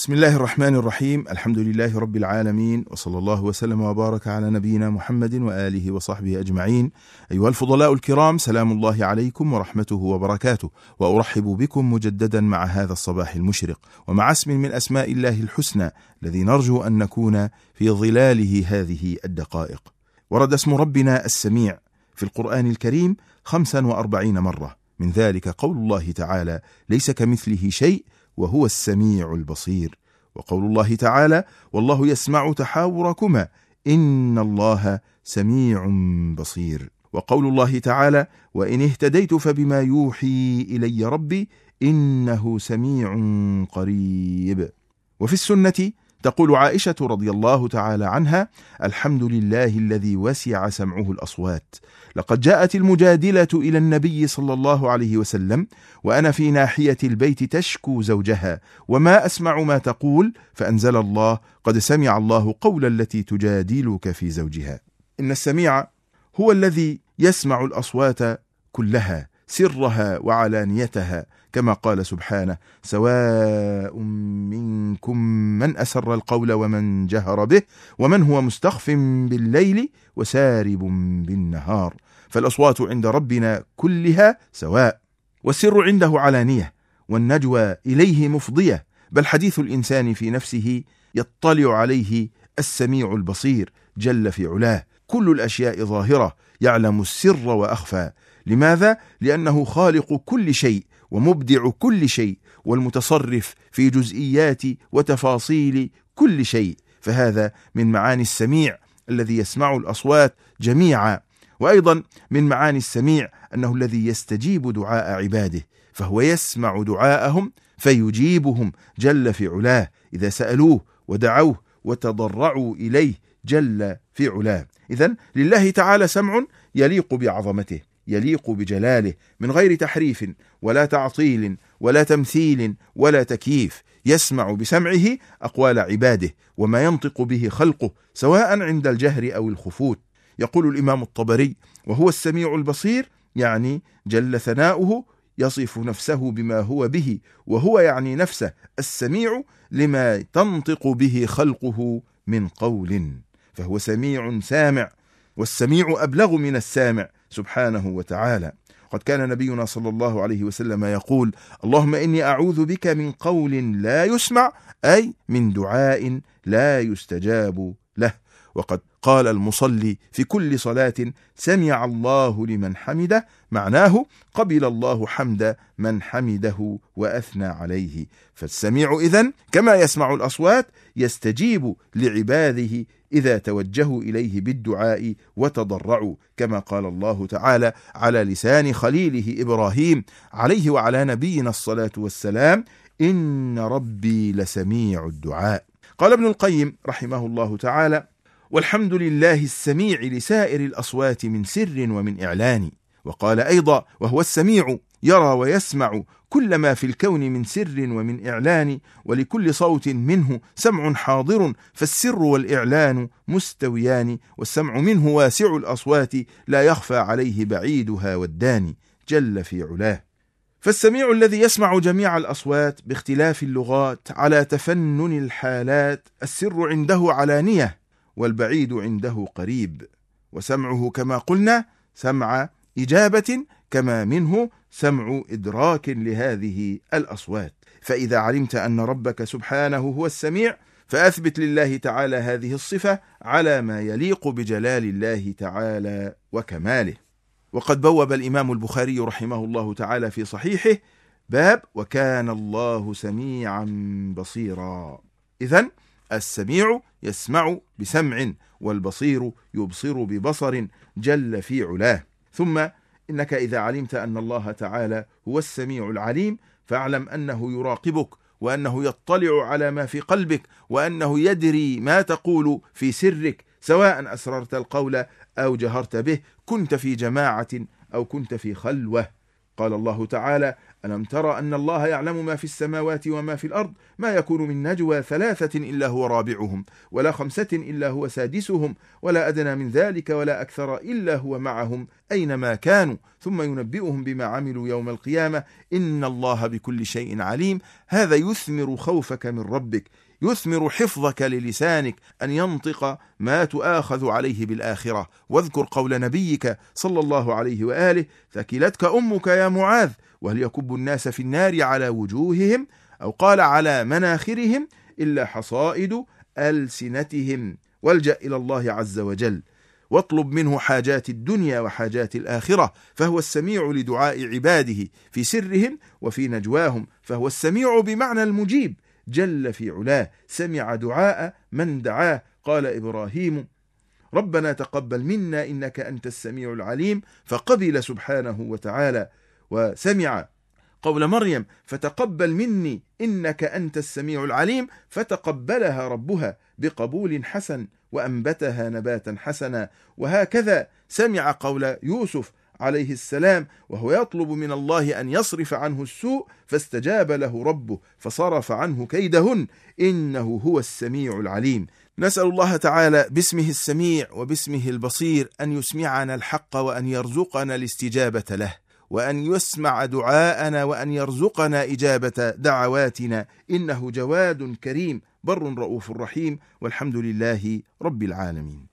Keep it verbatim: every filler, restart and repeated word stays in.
بسم الله الرحمن الرحيم. الحمد لله رب العالمين، وصلى الله وسلم وبارك على نبينا محمد وآله وصحبه أجمعين. أيها الفضلاء الكرام، سلام الله عليكم ورحمته وبركاته، وأرحب بكم مجددا مع هذا الصباح المشرق، ومع اسم من أسماء الله الحسنى الذي نرجو أن نكون في ظلاله هذه الدقائق. ورد اسم ربنا السميع في القرآن الكريم خمسا وأربعين مرة، من ذلك قول الله تعالى: ليس كمثله شيء وهو السميع البصير. وقول الله تعالى: والله يسمع تحاوركما إن الله سميع بصير. وقول الله تعالى: وإن اهتديت فبما يوحي إلي ربي إنه سميع قريب. وفي السنة تقول عائشة رضي الله تعالى عنها: الحمد لله الذي وسع سمعه الأصوات، لقد جاءت المجادلة إلى النبي صلى الله عليه وسلم وأنا في ناحية البيت تشكو زوجها وما أسمع ما تقول، فأنزل الله: قد سمع الله قول التي تجادلك في زوجها. إن السميع هو الذي يسمع الأصوات كلها، سرها وعلانيتها، كما قال سبحانه: سواء منكم من أسر القول ومن جهر به ومن هو مستخف بالليل وسارب بالنهار. فالأصوات عند ربنا كلها سواء، والسر عنده علانية، والنجوى إليه مفضية، بل حديث الإنسان في نفسه يطلع عليه السميع البصير جل في علاه. كل الأشياء ظاهرة، يعلم السر وأخفى. لماذا؟ لأنه خالق كل شيء ومبدع كل شيء والمتصرف في جزئيات وتفاصيل كل شيء، فهذا من معاني السميع الذي يسمع الأصوات جميعا. وأيضا من معاني السميع أنه الذي يستجيب دعاء عباده، فهو يسمع دعاءهم فيجيبهم جل في علاه إذا سألوه ودعوه وتضرعوا إليه جل في علاه. إذن لله تعالى سمع يليق بعظمته، يليق بجلاله، من غير تحريف ولا تعطيل ولا تمثيل ولا تكييف. يسمع بسمعه أقوال عباده وما ينطق به خلقه، سواء عند الجهر أو الخفوت. يقول الإمام الطبري: وهو السميع البصير، يعني جل ثناؤه، يصف نفسه بما هو به، وهو يعني نفسه السميع لما تنطق به خلقه من قول، فهو سميع سامع، والسميع أبلغ من السامع سبحانه وتعالى. قد كان نبينا صلى الله عليه وسلم يقول: اللهم إني أعوذ بك من قول لا يسمع، أي من دعاء لا يستجاب له. وقد قال المصلي في كل صلاة: سمع الله لمن حمده، معناه قبل الله حمد من حمده وأثنى عليه. فالسميع إذن كما يسمع الأصوات يستجيب لعباده إذا توجهوا إليه بالدعاء وتضرعوا، كما قال الله تعالى على لسان خليله إبراهيم عليه وعلى نبينا الصلاة والسلام: إن ربي لسميع الدعاء. قال ابن القيم رحمه الله تعالى: والحمد لله السميع لسائر الأصوات من سر ومن إعلان. وقال أيضا: وهو السميع يرى ويسمع كل ما في الكون من سر ومن إعلان، ولكل صوت منه سمع حاضر، فالسر والإعلان مستويان، والسمع منه واسع الأصوات، لا يخفى عليه بعيدها والداني جل في علاه. فالسميع الذي يسمع جميع الأصوات باختلاف اللغات على تفنن الحالات، السر عنده علانية والبعيد عنده قريب، وسمعه كما قلنا سمع إجابة، كما منه سمع إدراك لهذه الأصوات. فإذا علمت أن ربك سبحانه هو السميع، فأثبت لله تعالى هذه الصفة على ما يليق بجلال الله تعالى وكماله. وقد بوب الإمام البخاري رحمه الله تعالى في صحيحه باب: وكان الله سميعا بصيرا. إذن السميع يسمع بسمع، والبصير يبصر ببصر جل في علاه. ثم إنك إذا علمت أن الله تعالى هو السميع العليم، فاعلم أنه يراقبك، وأنه يطلع على ما في قلبك، وأنه يدري ما تقول في سرك، سواء أسررت القول أو جهرت به، كنت في جماعة أو كنت في خلوة. قال الله تعالى: ألم تر أن الله يعلم ما في السماوات وما في الأرض ما يكون من نجوى ثلاثة إلا هو رابعهم ولا خمسة إلا هو سادسهم ولا أدنى من ذلك ولا أكثر إلا هو معهم أينما كانوا ثم ينبئهم بما عملوا يوم القيامة إن الله بكل شيء عليم. هذا يثمر خوفك من ربك، يثمر حفظك للسانك أن ينطق ما تؤاخذ عليه بالآخرة. واذكر قول نبيك صلى الله عليه وآله: ثكلتك أمك يا معاذ، وهل يكب الناس في النار على وجوههم أو قال على مناخرهم إلا حصائد ألسنتهم. والجأ إلى الله عز وجل واطلب منه حاجات الدنيا وحاجات الآخرة، فهو السميع لدعاء عباده في سرهم وفي نجواهم، فهو السميع بمعنى المجيب جل في علاه، سمع دعاء من دعاه. قال إبراهيم: ربنا تقبل منا إنك أنت السميع العليم، فقبل سبحانه وتعالى. وسمع قول مريم: فتقبل مني إنك أنت السميع العليم، فتقبلها ربها بقبول حسن وأنبتها نباتا حسنا. وهكذا سمع قول يوسف عليه السلام وهو يطلب من الله أن يصرف عنه السوء، فاستجاب له ربه فصرف عنه كيدهن إنه هو السميع العليم. نسأل الله تعالى باسمه السميع وباسمه البصير أن يسمعنا الحق وأن يرزقنا الاستجابة له، وأن يسمع دعاءنا وأن يرزقنا إجابة دعواتنا، إنه جواد كريم بر رؤوف رحيم، والحمد لله رب العالمين.